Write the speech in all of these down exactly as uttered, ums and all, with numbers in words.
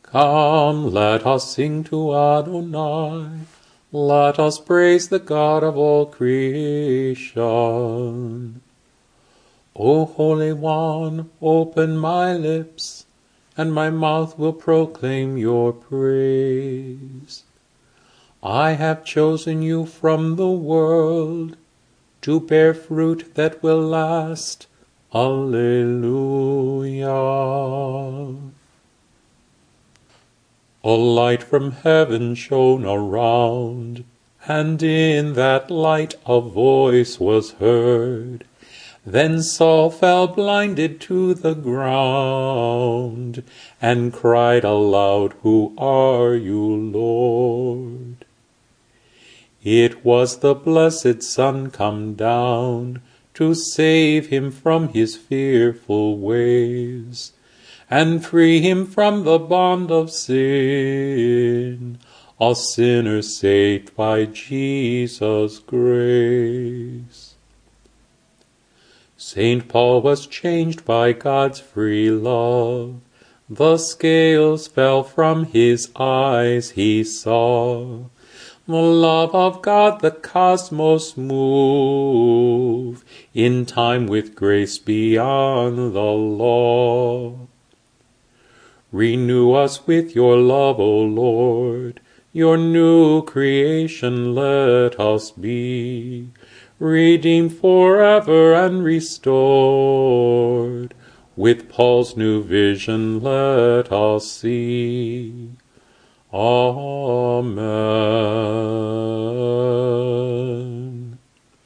Come, let us sing to Adonai. Let us praise the God of all creation. O Holy One, open my lips, and my mouth will proclaim your praise. I have chosen you from the world, to bear fruit that will last. Alleluia. A light from heaven shone around, and in that light a voice was heard. Then Saul fell blinded to the ground, and cried aloud, Who are you, Lord? It was the blessed Son come down, to save him from his fearful ways, and free him from the bond of sin, a sinner saved by Jesus' grace. Saint Paul was changed by God's free love. The scales fell from his eyes, he saw the love of God the cosmos move, in time with grace beyond the law. Renew us with your love, O Lord, your new creation let us be, redeemed forever and restored. With Paul's new vision let us see. Amen.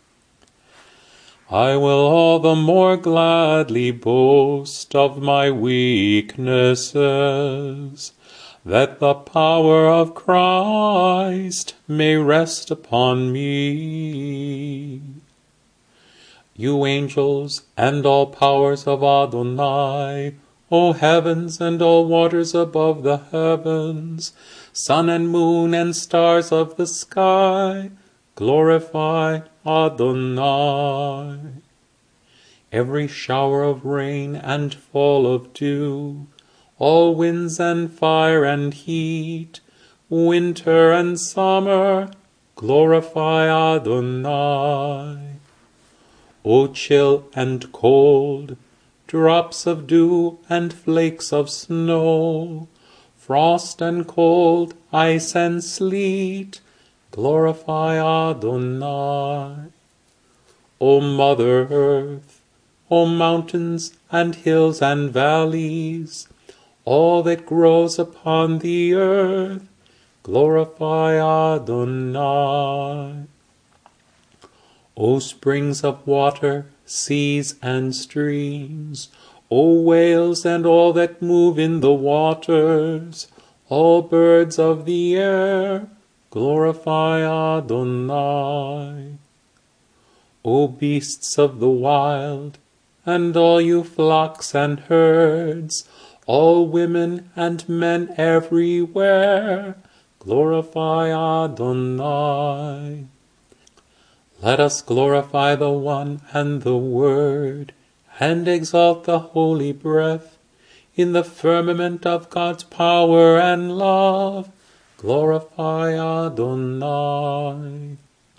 I will all the more gladly boast of my weaknesses, that the power of Christ may rest upon me. You angels and all powers of Adonai, O heavens and all waters above the heavens, sun and moon and stars of the sky, glorify Adonai. Every shower of rain and fall of dew, all winds and fire and heat, winter and summer, glorify Adonai. O chill and cold, drops of dew and flakes of snow, frost and cold, ice and sleet, glorify Adonai. O Mother Earth, O mountains and hills and valleys, all that grows upon the earth, glorify Adonai. O springs of water, seas and streams, O whales and all that move in the waters, all birds of the air, glorify Adonai. O beasts of the wild, and all you flocks and herds, all women and men everywhere, glorify Adonai. Let us glorify the One and the Word, and exalt the Holy Breath, in the firmament of God's power and love, glorify Adonai.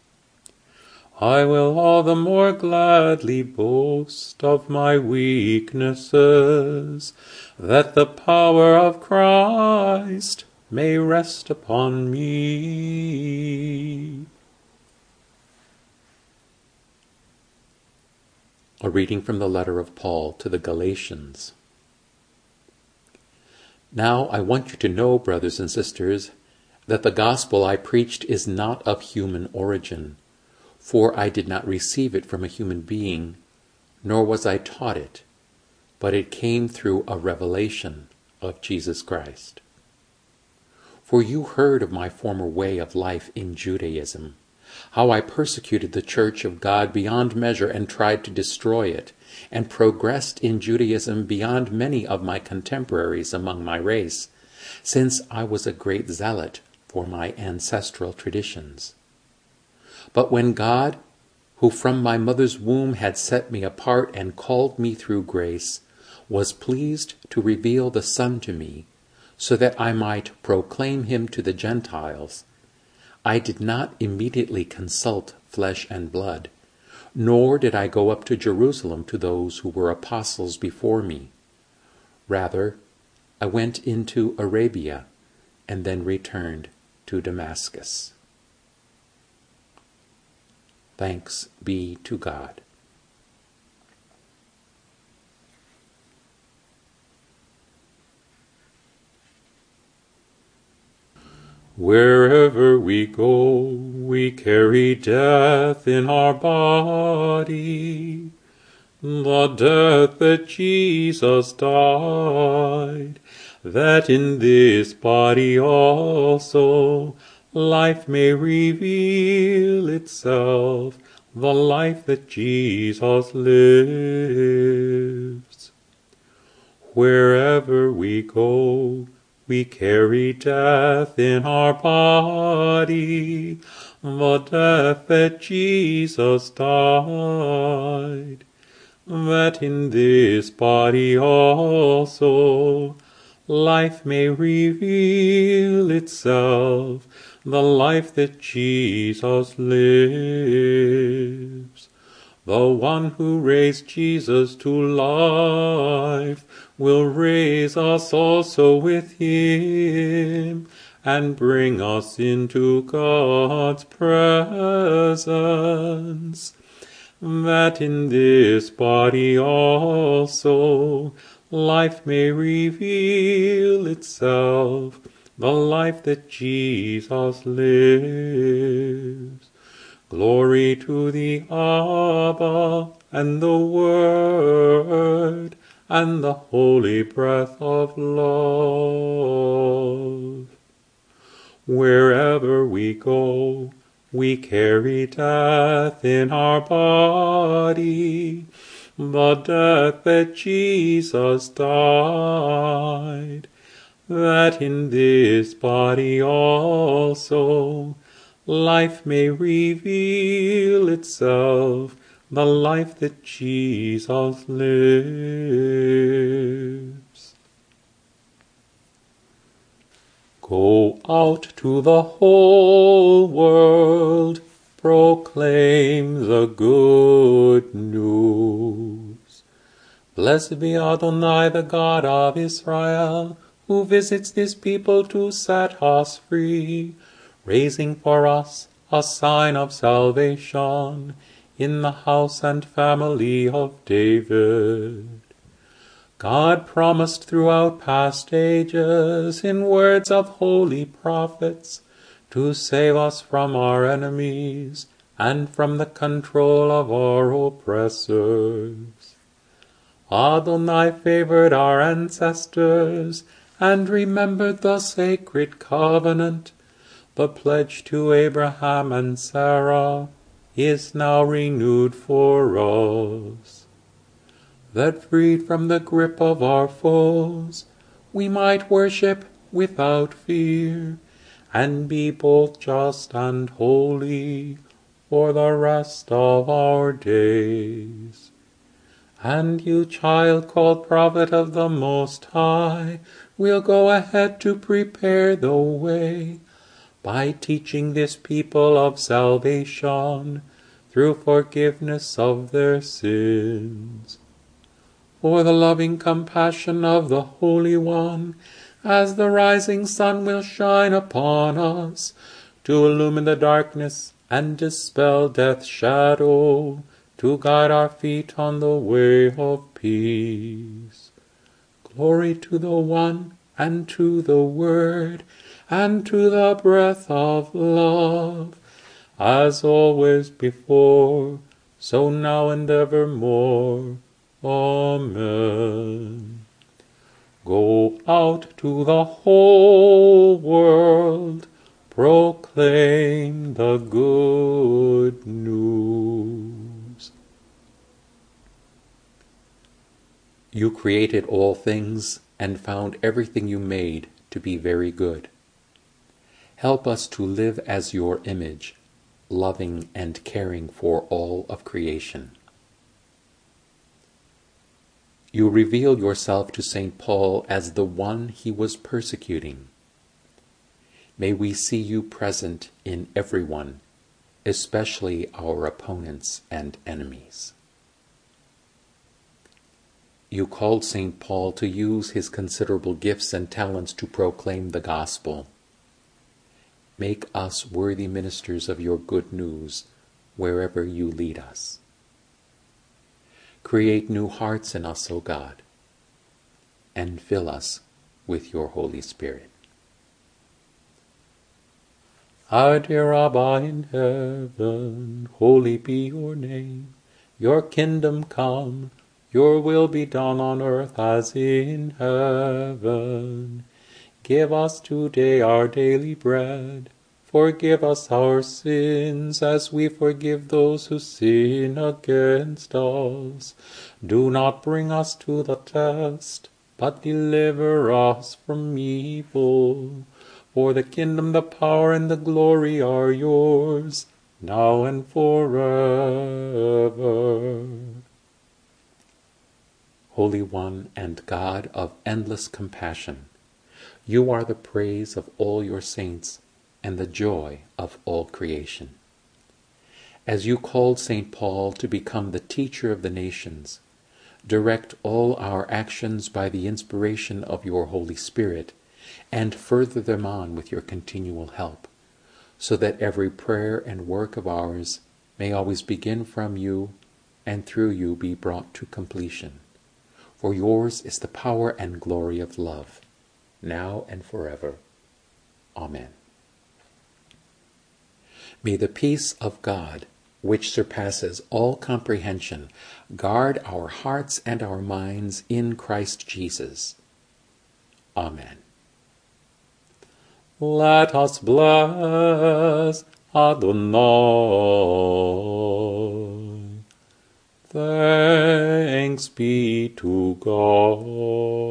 I will all the more gladly boast of my weaknesses, that the power of Christ may rest upon me. A reading from the letter of Paul to the Galatians. Now I want you to know, brothers and sisters, that the gospel I preached is not of human origin, for I did not receive it from a human being, nor was I taught it, but it came through a revelation of Jesus Christ. For you heard of my former way of life in Judaism, how I persecuted the church of God beyond measure and tried to destroy it, and progressed in Judaism beyond many of my contemporaries among my race, since I was a great zealot for my ancestral traditions. But when God, who from my mother's womb had set me apart and called me through grace, was pleased to reveal the Son to me, so that I might proclaim him to the Gentiles, I did not immediately consult flesh and blood, nor did I go up to Jerusalem to those who were apostles before me. Rather, I went into Arabia and then returned to Damascus. Thanks be to God. Wherever we go, we carry death in our body, the death that Jesus died, that in this body also life may reveal itself, the life that Jesus lives. Wherever we go, we carry death in our body, the death that Jesus died, that in this body also life may reveal itself, the life that Jesus lives. The one who raised Jesus to life will raise us also with him and bring us into God's presence, that in this body also life may reveal itself, the life that Jesus lives. Glory to the Abba, and the Word, and the holy breath of love. Wherever we go, we carry death in our body, the death that Jesus died, that in this body also life may reveal itself, the life that Jesus lives. Go out to the whole world, proclaim the good news. Blessed be Adonai, the God of Israel, who visits this people to set us free, raising for us a sign of salvation in the house and family of David. God promised throughout past ages in words of holy prophets to save us from our enemies and from the control of our oppressors. Adonai favored our ancestors and remembered the sacred covenant. The pledge to Abraham and Sarah is now renewed for us, that freed from the grip of our foes, we might worship without fear, and be both just and holy for the rest of our days. And you, child called prophet of the Most High, will go ahead to prepare the way, by teaching this people of salvation through forgiveness of their sins. For the loving compassion of the Holy One, as the rising sun will shine upon us, to illumine the darkness and dispel death's shadow, to guide our feet on the way of peace. Glory to the One, and to the Word, and to the breath of love, as always before, so now and evermore. Amen. Go out to the whole world, proclaim the good news. You created all things and found everything you made to be very good. Help us to live as your image, loving and caring for all of creation. You reveal yourself to Saint Paul as the one he was persecuting. May we see you present in everyone, especially our opponents and enemies. You called Saint Paul to use his considerable gifts and talents to proclaim the gospel. Make us worthy ministers of your good news wherever you lead us. Create new hearts in us, O God, and fill us with your Holy Spirit. Our dear Abba in heaven, holy be your name. Your kingdom come, your will be done on earth as in heaven. Give us today our daily bread. Forgive us our sins as we forgive those who sin against us. Do not bring us to the test, but deliver us from evil. For the kingdom, the power, and the glory are yours, now and forever. Holy One and God of endless compassion, you are the praise of all your saints and the joy of all creation. As you called Saint Paul to become the teacher of the nations, direct all our actions by the inspiration of your Holy Spirit, and further them on with your continual help, so that every prayer and work of ours may always begin from you and through you be brought to completion. For yours is the power and glory of love, now and forever. Amen. May the peace of God, which surpasses all comprehension, guard our hearts and our minds in Christ Jesus. Amen. Let us bless Adonai. Thanks be to God.